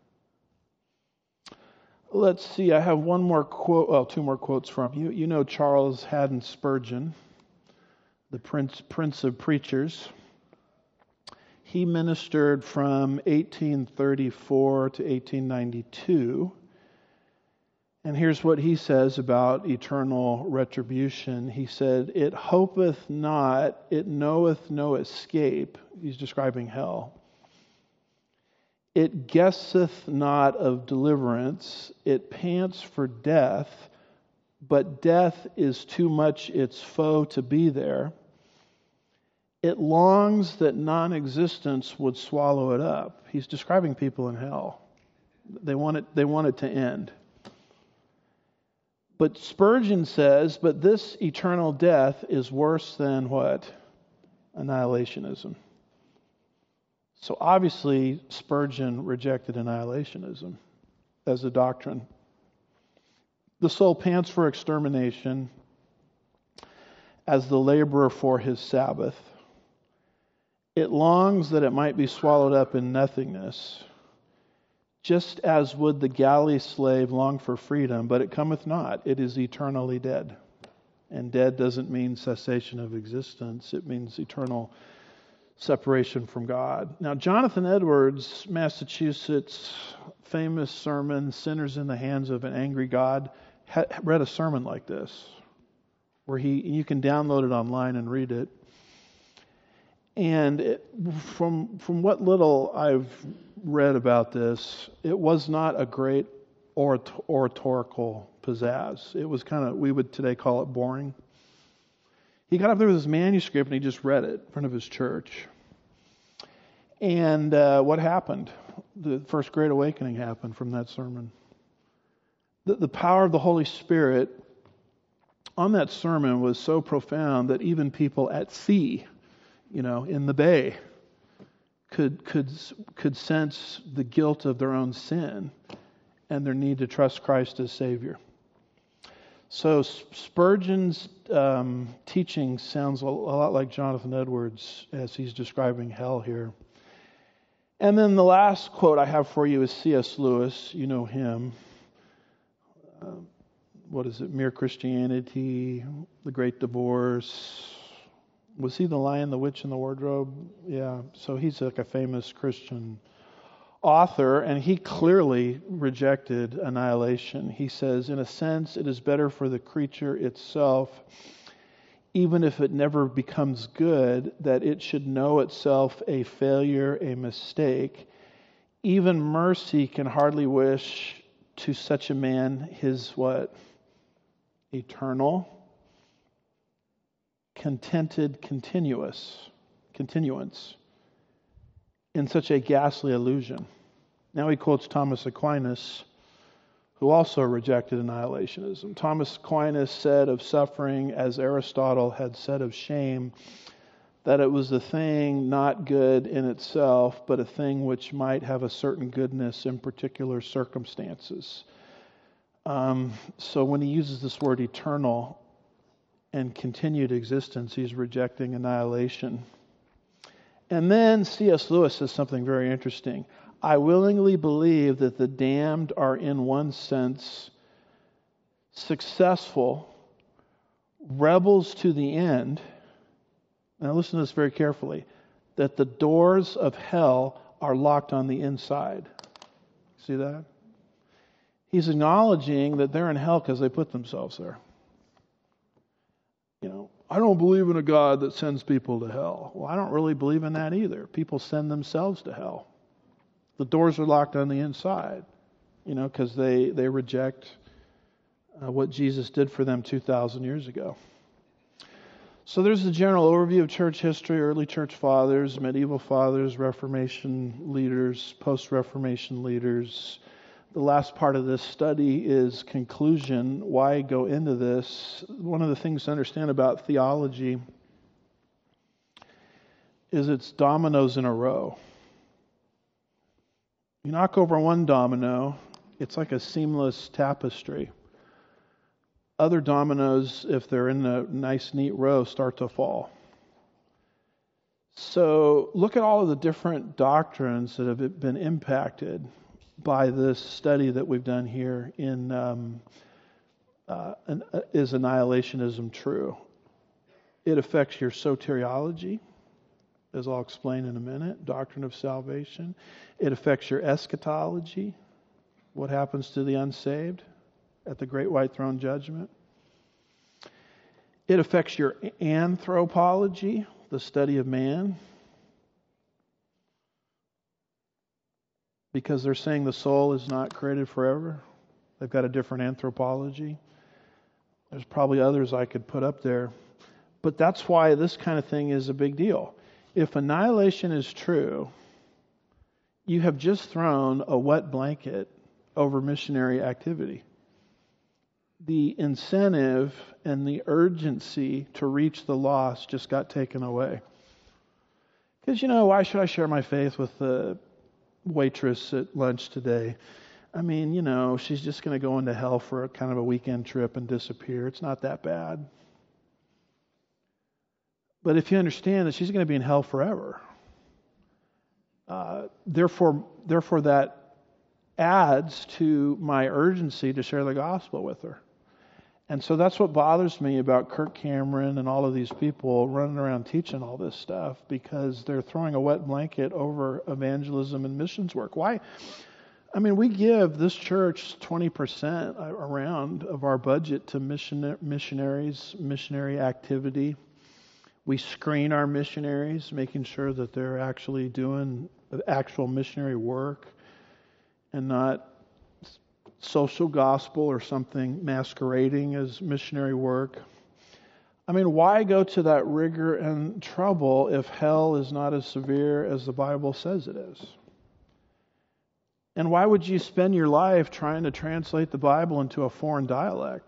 Let's see, I have one more quote, two more quotes from you. You know Charles Haddon Spurgeon, the Prince of Preachers. He ministered from 1834 to 1892. And here's what he says about eternal retribution. He said, "It hopeth not, it knoweth no escape." He's describing hell. "It guesseth not of deliverance, it pants for death, but death is too much its foe to be there. It longs that non-existence would swallow it up." He's describing people in hell. They want it to end. But Spurgeon says, but this eternal death is worse than what? Annihilationism. So obviously, Spurgeon rejected annihilationism as a doctrine. The soul pants for extermination as the laborer for his Sabbath. It longs that it might be swallowed up in nothingness. Just as would the galley slave long for freedom, but it cometh not. It is eternally dead. And dead doesn't mean cessation of existence. It means eternal separation from God. Now, Jonathan Edwards, Massachusetts, famous sermon, Sinners in the Hands of an Angry God, read a sermon like this, where you can download it online and read it. And from what little I've read about this, it was not a great oratorical pizzazz. It was kind of, we would today call it boring. He got up there with his manuscript and he just read it in front of his church. And what happened? The first Great Awakening happened from that sermon. The power of the Holy Spirit on that sermon was so profound that even people at sea, in the bay, could sense the guilt of their own sin and their need to trust Christ as Savior. So Spurgeon's teaching sounds a lot like Jonathan Edwards as he's describing hell here. And then the last quote I have for you is C.S. Lewis. You know him. What is it? Mere Christianity, The Great Divorce. Was he the Lion, the Witch, and the Wardrobe? Yeah. So he's like a famous Christian author, and he clearly rejected annihilation. He says, in a sense, it is better for the creature itself, even if it never becomes good, that it should know itself a failure, a mistake. Even mercy can hardly wish to such a man his what? Eternal, contented continuance in such a ghastly illusion. Now he quotes Thomas Aquinas, who also rejected annihilationism. Thomas Aquinas said of suffering, as Aristotle had said of shame, that it was a thing not good in itself, but a thing which might have a certain goodness in particular circumstances. So when he uses this word eternal and continued existence, he's rejecting annihilation. And then C.S. Lewis says something very interesting. I willingly believe that the damned are in one sense successful, rebels to the end. Now listen to this very carefully. That the doors of hell are locked on the inside. See that? He's acknowledging that they're in hell because they put themselves there. I don't believe in a God that sends people to hell. Well, I don't really believe in that either. People send themselves to hell. The doors are locked on the inside, because they reject what Jesus did for them 2,000 years ago. So there's the general overview of church history, early church fathers, medieval fathers, Reformation leaders, post-Reformation leaders. The last part of this study is conclusion. Why go into this? One of the things to understand about theology is it's dominoes in a row. You knock over one domino, it's like a seamless tapestry. Other dominoes, if they're in a nice, neat row, start to fall. So look at all of the different doctrines that have been impacted by this study that we've done here in Is Annihilationism True? It affects your soteriology, as I'll explain in a minute, doctrine of salvation. It affects your eschatology, what happens to the unsaved at the great white throne judgment. It affects your anthropology, the study of man, because they're saying the soul is not created forever. They've got a different anthropology. There's probably others I could put up there. But that's why this kind of thing is a big deal. If annihilation is true, you have just thrown a wet blanket over missionary activity. The incentive and the urgency to reach the lost just got taken away. Because, why should I share my faith with the waitress at lunch today? I mean, she's just going to go into hell for a kind of a weekend trip and disappear. It's not that bad. But if you understand that she's going to be in hell forever, therefore that adds to my urgency to share the gospel with her. And so that's what bothers me about Kirk Cameron and all of these people running around teaching all this stuff, because they're throwing a wet blanket over evangelism and missions work. Why? I mean, we give this church 20% around of our budget to missionaries, missionary activity. We screen our missionaries, making sure that they're actually doing actual missionary work and not social gospel or something masquerading as missionary work. I mean, why go to that rigor and trouble if hell is not as severe as the Bible says it is? And why would you spend your life trying to translate the Bible into a foreign dialect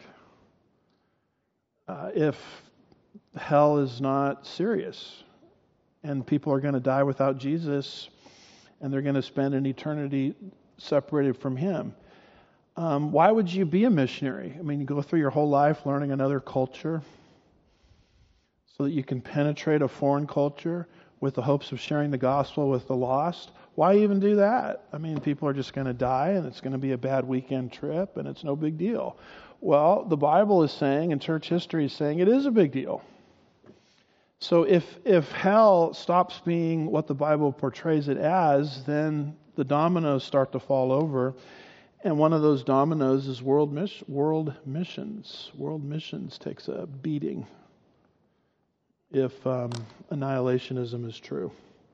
if hell is not serious and people are going to die without Jesus and they're going to spend an eternity separated from Him? Why would you be a missionary? I mean, you go through your whole life learning another culture so that you can penetrate a foreign culture with the hopes of sharing the gospel with the lost. Why even do that? I mean, people are just going to die and it's going to be a bad weekend trip and it's no big deal. Well, the Bible is saying, and church history is saying, it is a big deal. So if hell stops being what the Bible portrays it as, then the dominoes start to fall over. And one of those dominoes is world missions. World missions takes a beating if annihilationism is true.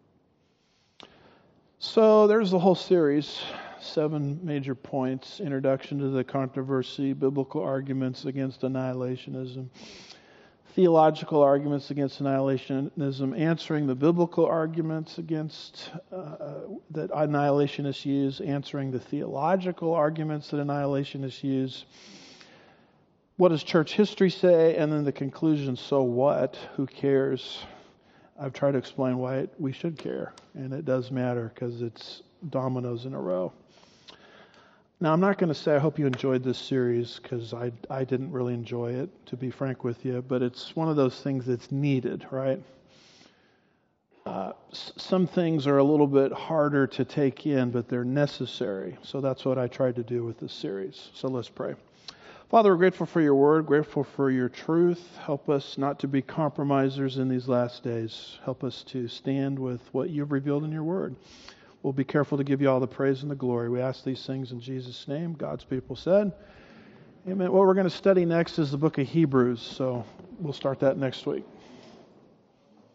So there's the whole series, 7 major points: introduction to the controversy, biblical arguments against annihilationism, theological arguments against annihilationism, answering the biblical arguments against that annihilationists use, answering the theological arguments that annihilationists use. What does church history say? And then the conclusion, so what? Who cares? I've tried to explain why we should care, and it does matter because it's dominoes in a row. Now, I'm not going to say I hope you enjoyed this series, because I didn't really enjoy it, to be frank with you, but it's one of those things that's needed, right? Some things are a little bit harder to take in, but they're necessary. So that's what I tried to do with this series. So let's pray. Father, we're grateful for your word, grateful for your truth. Help us not to be compromisers in these last days. Help us to stand with what you've revealed in your word. We'll be careful to give you all the praise and the glory. We ask these things in Jesus' name. God's people said, amen. What we're going to study next is the book of Hebrews, so we'll start that next week.